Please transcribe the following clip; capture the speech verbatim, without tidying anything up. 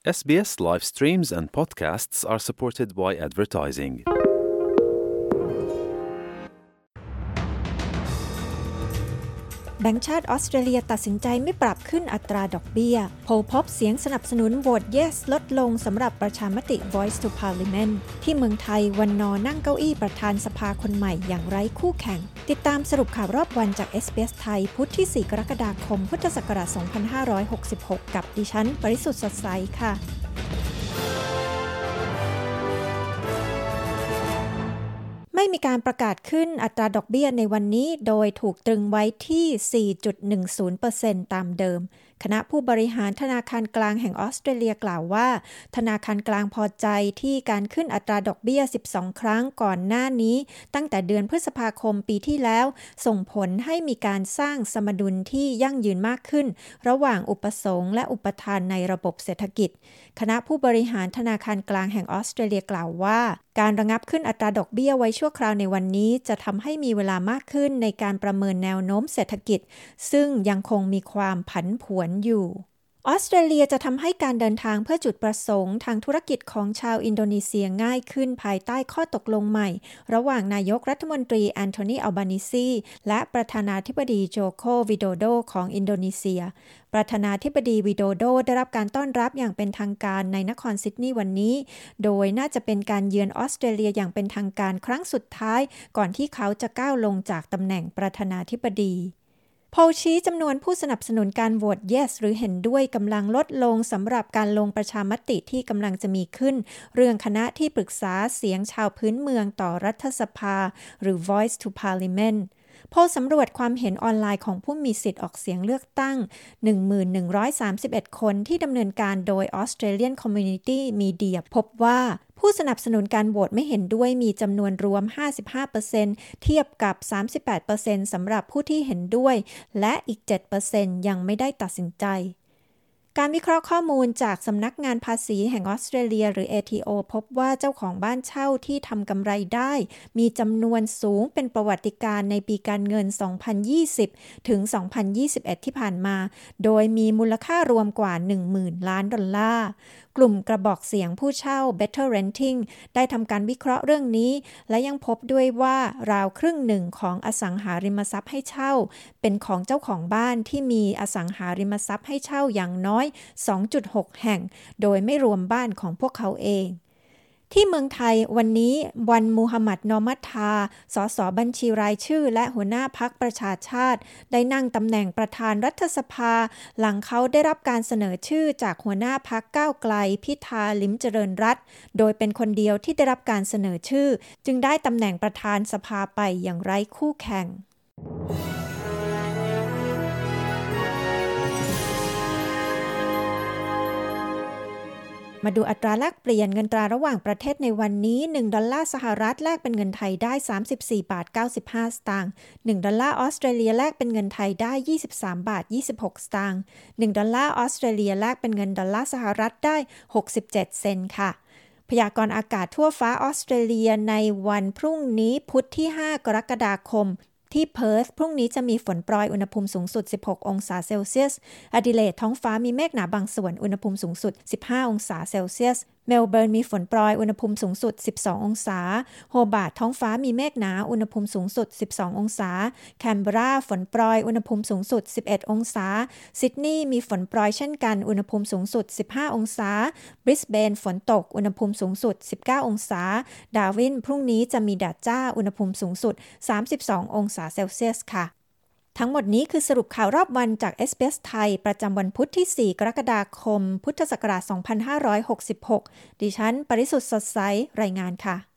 เอส บี เอส live streams and podcasts are supported by advertising. แบงก์ชาติออสเตรเลียตัดสินใจไม่ปรับขึ้นอัตราดอกเบี้ยโพลพบเสียงสนับสนุนโหวต yes ลดลงสำหรับประชามติ Voice to Parliament ที่เมืองไทยวันนอนั่งเก้าอี้ประธานสภาคนใหม่อย่างไร้คู่แข่งติดตามสรุปข่าวรอบวันจาก เอส บี เอส ไทยพุธที่สี่กรกฎาคมพุทธศักราชสองพันห้าร้อยหกสิบหกกับดิฉันปริสุทธิ์สดใสค่ะไม่มีการประกาศขึ้นอัตราดอกเบี้ยในวันนี้โดยถูกตรึงไว้ที่ สี่จุดหนึ่งศูนย์เปอร์เซ็นต์ ตามเดิมคณะผู้บริหารธนาคารกลางแห่งออสเตรเลียกล่าวว่าธนาคารกลางพอใจที่การขึ้นอัตราดอกเบี้ยสิบสองครั้งก่อนหน้านี้ตั้งแต่เดือนพฤษภาคมปีที่แล้วส่งผลให้มีการสร้างสมดุลที่ยั่งยืนมากขึ้นระหว่างอุปสงค์และอุปทานในระบบเศรษฐกิจคณะผู้บริหารธนาคารกลางแห่งออสเตรเลียกล่าวว่าการระงับขึ้นอัตราดอกเบี้ยไว้ชั่วคราวในวันนี้จะทำให้มีเวลามากขึ้นในการประเมินแนวโน้มเศรษฐกิจซึ่งยังคงมีความผันผวนอยู่ออสเตรเลียจะทำให้การเดินทางเพื่อจุดประสงค์ทางธุรกิจของชาวอินโดนีเซียง่ายขึ้นภายใต้ข้อตกลงใหม่ระหว่างนายกรัฐมนตรีแอนโทนี อัลบานิซีและประธานาธิบดีโจโค วิโดโดของอินโดนีเซียประธานาธิบดีวิโดโดได้รับการต้อนรับอย่างเป็นทางการในนครซิดนีย์วันนี้โดยน่าจะเป็นการเยือนออสเตรเลียอย่างเป็นทางการครั้งสุดท้ายก่อนที่เขาจะก้าวลงจากตำแหน่งประธานาธิบดีโพลชี้จำนวนผู้สนับสนุนการโหวต yes หรือเห็นด้วยกำลังลดลงสำหรับการลงประชามติที่กำลังจะมีขึ้นเรื่องคณะที่ปรึกษาเสียงชาวพื้นเมืองต่อรัฐสภาหรือ Voice to Parliament โพลสำรวจความเห็นออนไลน์ของผู้มีสิทธิ์ออกเสียงเลือกตั้ง หนึ่งพันหนึ่งร้อยสามสิบเอ็ด คนที่ดำเนินการโดย Australian Community Media พบว่าผู้สนับสนุนการโหวตไม่เห็นด้วยมีจำนวนรวม ห้าสิบห้าเปอร์เซ็นต์ เทียบกับ สามสิบแปดเปอร์เซ็นต์ สำหรับผู้ที่เห็นด้วยและอีก เจ็ดเปอร์เซ็นต์ ยังไม่ได้ตัดสินใจการวิเคราะห์ข้อมูลจากสำนักงานภาษีแห่งออสเตรเลียหรือ เอ ที โอ พบว่าเจ้าของบ้านเช่าที่ทำกำไรได้มีจำนวนสูงเป็นประวัติการณ์ในปีการเงิน สองพันยี่สิบ ถึง สองพันยี่สิบเอ็ด ที่ผ่านมาโดยมีมูลค่ารวมกว่า หนึ่งหมื่น ล้านดอลลาร์กลุ่มกระบอกเสียงผู้เช่า Better Renting ได้ทำการวิเคราะห์เรื่องนี้และยังพบด้วยว่าราวครึ่งหนึ่งของอสังหาริมทรัพย์ให้เช่าเป็นของเจ้าของบ้านที่มีอสังหาริมทรัพย์ให้เช่าอย่างน้อย สองจุดหก แห่งโดยไม่รวมบ้านของพวกเขาเองที่เมืองไทยวันนี้วันมูฮัมหมัดนอมัตทาสสบัญชีรายชื่อและหัวหน้าพรรคประชาชาติได้นั่งตำแหน่งประธานรัฐสภาหลังเขาได้รับการเสนอชื่อจากหัวหน้าพรรคก้าวไกลพิธาลิ้มเจริญรัตน์โดยเป็นคนเดียวที่ได้รับการเสนอชื่อจึงได้ตำแหน่งประธานสภาไปอย่างไร้คู่แข่งมาดูอัตราแลกเปลี่ยนเงินตราระหว่างประเทศในวันนี้หนึ่งดอลลาร์สหรัฐแลกเป็นเงินไทยได้สามสิบสี่บาทเก้าสิบห้าสตางค์หนึ่งดอลลาร์ออสเตรเลียแลกเป็นเงินไทยได้ยี่สิบสามบาทยี่สิบหกสตางค์หนึ่งดอลลาร์ออสเตรเลียแลกเป็นเงินดอลลาร์สหรัฐได้หกสิบเจ็ดเซนต์ค่ะพยากรณ์อากาศทั่วฟ้าออสเตรเลียในวันพรุ่งนี้พุธที่ห้ากรกฎาคมที่เพิร์ธพรุ่งนี้จะมีฝนโปรยอุณหภูมิสูงสุดสิบหกองศาเซลเซียสแอดิเลดท้องฟ้ามีเมฆหนาบางส่วนอุณหภูมิสูงสุดสิบห้าองศาเซลเซียสเมลเบิร์นมีฝนโปรยอุณหภูมิสูงสุดสิบสององศาโฮบาร์ตท้องฟ้ามีเมฆหนาอุณหภูมิสูงสุดสิบสององศาแคนเบราฝนโปรยอุณหภูมิสูงสุดสิบเอ็ดองศาซิดนีย์มีฝนโปรยเช่นกันอุณหภูมิสูงสุดสิบห้าองศาบริสเบนฝนตกอุณหภูมิสูงสุดสิบเก้าองศาดาร์วินพรุ่งนี้จะมีแดดจ้าอุณหภูมิสูงสุดสามสิบสององศาเซลเซียสค่ะทั้งหมดนี้คือสรุปข่าวรอบวันจาก เอส บี เอส ไทยประจำวันพุธที่สี่กรกฎาคมพุทธศักราชสองพันห้าร้อยหกสิบหกดิฉันปริสุทธิ์สดใสรายงานค่ะ